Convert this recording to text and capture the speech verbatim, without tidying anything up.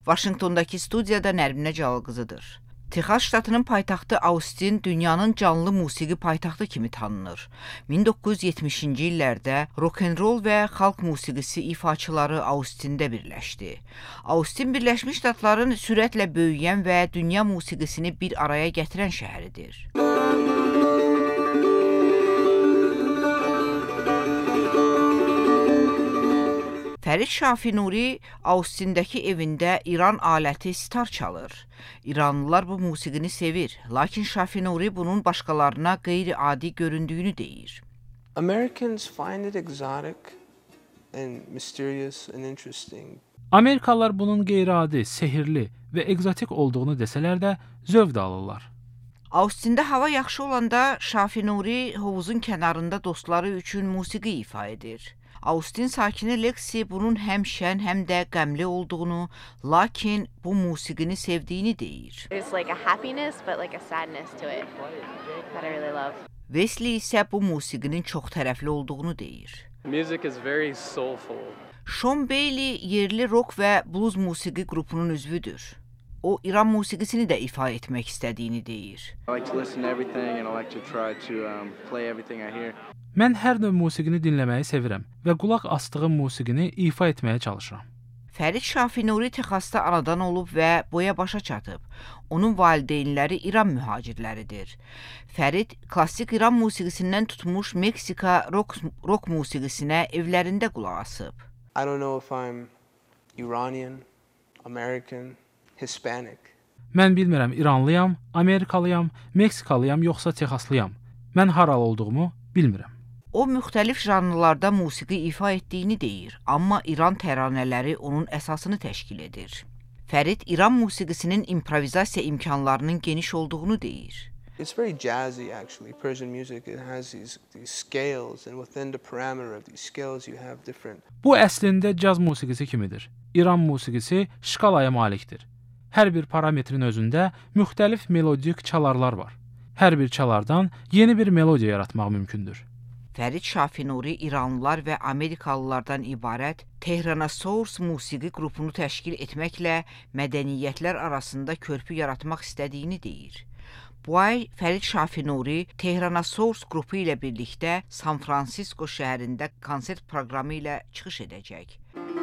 Vaşinqtondakı studiyada Nərminə Cəlal-qızıdır. Texas ştatının paytaxtı Austin dünyanın canlı musiqi paytaxtı kimi tanınır. min doqquz yüz yetmişinci illərdə rock-and-roll və xalq musiqisi ifaçıları Austin'də birləşdi. Austin Birləşmiş Ştatların sürətlə böyüyən və dünya musiqisini bir araya gətirən şəhəridir. Fərid Şafi Nuri Austin'dəki evində İran aləti sitar çalır. İranlılar bu musiqini sevir, lakin Şafi Nuri bunun başqalarına qeyri-adi göründüyünü deyir. Americans find it exotic and mysterious and interesting. Amerikalılar bunun qeyri-adi, sehirli və egzotik olduğunu desələr də zövq də alırlar. Austin'də hava yaxşı olanda Şafi Nuri hovuzun kənarında dostları üçün musiqi ifa edir. Austin sakini Lexi bunun həm şən, həm də qəmli olduğunu, lakin bu musiqini sevdiyini deyir. There's like a happiness but like a sadness to it that I really love. Wesley isə bu musiqinin çox tərəfli olduğunu deyir. Music is very soulful. Sean Bailey yerli rock və blues musiqi qrupunun üzvüdür. O, İran musiqisini də ifa etmək istədiyini deyir. I like to listen to everything and I like to try to um, play everything I hear. Mən hər növ musiqini dinləməyi sevirəm və qulaq asdığım musiqini ifa etməyə çalışıram. Fərid Şafi Nuri Texasda anadan olub və boya başa çatıb. Onun valideynləri İran mühacirləridir. Fərid klassik İran musiqisindən tutmuş Meksika rock, rock musiqisinə evlərində qulaq asıb. I don't know if I'm Iranian, American, Hispanic. Mən bilmirəm İranlıyam, Amerikalıyam, Meksikalıyam yoxsa Texaslıyam. Mən haralı olduğumu bilmirəm. O, müxtəlif janrlarda musiqi ifa etdiyini deyir, amma İran təranələri onun əsasını təşkil edir. Fərid İran musiqisinin improvizasiya imkanlarının geniş olduğunu deyir. It's very jazzy actually. Persian music, it has these these scales and within the parameter of these scales you have different. Bu əslində caz musiqisi kimidir. İran musiqisi şkalaya malikdir. Hər bir parametrin özündə müxtəlif melodik çalarlar var. Hər bir çalardan yeni bir melodiya yaratmaq mümkündür. Fərid Şafi Nuri İranlılar və Amerikalılardan ibarət Tehranasaurs musiqi qrupunu təşkil etməklə mədəniyyətlər arasında körpü yaratmaq istədiyini deyir. Bu ay Fərid Şafi Nuri Tehranasaurs qrupu ilə birlikdə San Francisco şəhərində konsert proqramı ilə çıxış edəcək.